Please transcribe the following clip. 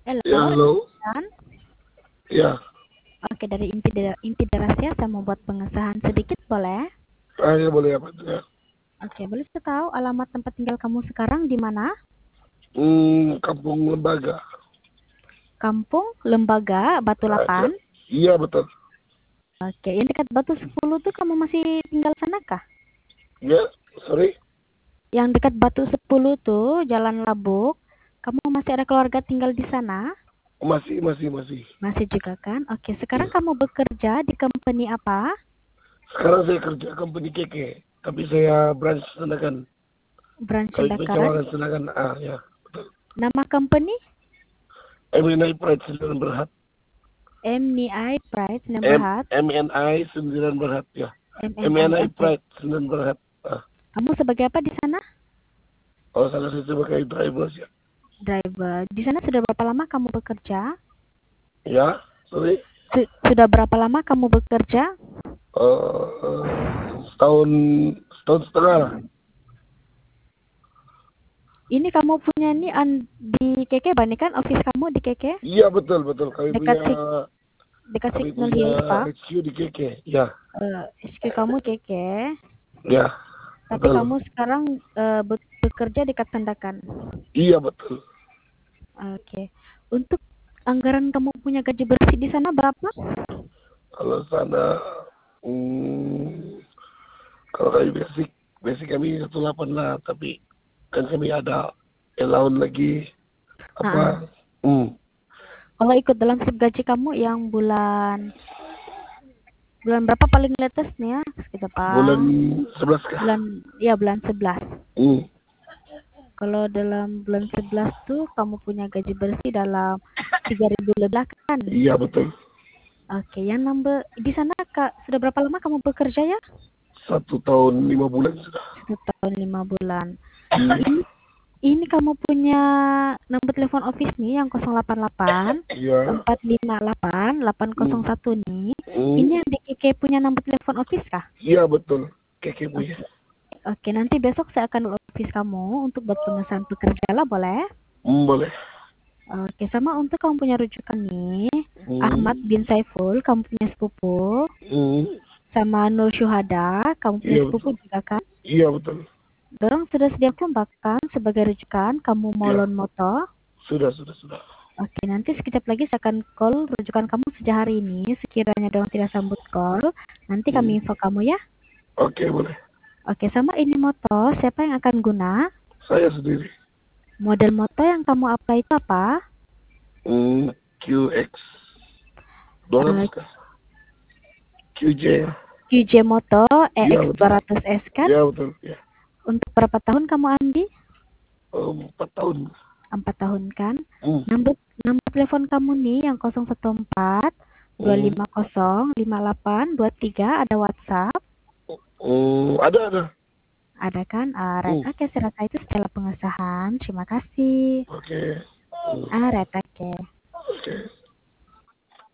Ya, Halo, halo. Dan. Ya, Oke, dari Inti Rahasia saya mau buat pengesahan sedikit, boleh? saya boleh apa tuh ya? Oke, boleh saya tahu alamat tempat tinggal kamu sekarang di mana? Kampung Lembaga. Kampung Lembaga, Batu Ya. Lapan. Iya, betul. Oke, yang dekat Batu 10 tuh kamu masih tinggal sana kah? Ya, sorry. Yang dekat Batu 10 tuh, Jalan Labuk, kamu masih ada keluarga tinggal di sana? Masih. Masih juga kan? Oke, sekarang Iya. kamu bekerja di company apa? Sekarang saya kerja company Keke, tapi saya branch Senagan. Branch Kali Bakaran. Cawangan Senagan. Ya, betul. Nama company? MNI Pride Sembilan Berhad. MNI Pride Nemberhat. MNI Sembilan Berhad, ya. MNI, MNI oke. Pride Sembilan Berhad. Kamu sebagai apa di sana? Oh, salah saya sebagai driver ya. Driver. Di sana sudah berapa lama kamu bekerja? Ya, sorry. Sudah berapa lama kamu bekerja? Setahun, setahun setengah lah. Ini kamu punya nih di KK Bani kan? Office kamu di KK? Iya, betul. Kami Dekat punya dekat Kami Signal punya Hills Park. HQ di KK, ya. HQ kamu KK. Ya, Tapi betul. kamu sekarang bekerja dekat Sandakan. Iya, betul. Oke. Untuk anggaran kamu punya gaji bersih di sana berapa? Kalau sana, hmm, kalau kami basic kami 18 lah, tapi kan kami ada allowance lagi, Ah, apa, hmm, kalau ikut dalam slip gaji kamu yang bulan bulan berapa paling latest nih ya? Sekitar bulan 11 kah? bulan 11. Hmm, Kalau dalam bulan 11 tuh kamu punya gaji bersih dalam 3.000 lebih kan? iya, betul. Oke, yang number di sana Kak, sudah berapa lama kamu bekerja ya? 1 tahun 5 bulan sudah. 1 tahun 5 bulan. Hmm, Ini kamu punya nomor telepon office nih yang 088 iya. 458 Hmm, 801 nih. hmm, Ini yang di KK punya nomor telepon office kah? iya, betul. KK punya. Oke. Oke, nanti besok saya akan ke office kamu untuk buat pengesahan pekerja lah, boleh? Boleh. Oke, sama untuk kamu punya rujukan nih, Ahmad Hmm, bin Saiful, kamu punya sepupu, hmm, sama Nur Syuhada, kamu punya iya, sepupu betul. juga kan? Iya, betul. Dorong sudah sedia kan sebagai rujukan, kamu mau Iya, loan motor. sudah. Oke, nanti sekejap lagi saya akan call rujukan kamu sejak hari ini. Sekiranya dorong tidak sambut call, nanti Hmm, kami info kamu ya. oke, boleh. Oke, sama ini motor, siapa yang akan guna? Saya sendiri. Model motor yang kamu apply itu apa? QX 200 Eh, kah? QJ ya? QJ Motor Iya, betul. EX200S kan? Iya, betul. Ya. Untuk berapa tahun kamu Andi? 4 tahun. 4 tahun kan? Hmm. Nomor nomor telepon kamu nih yang 014 Hmm. 250 5823 ada WhatsApp? Ada. Ada kan? Right. Hmm. Oke, saya rasa itu secara pengesahan. Terima kasih. Oke. Hmm. Right, oke. Oke.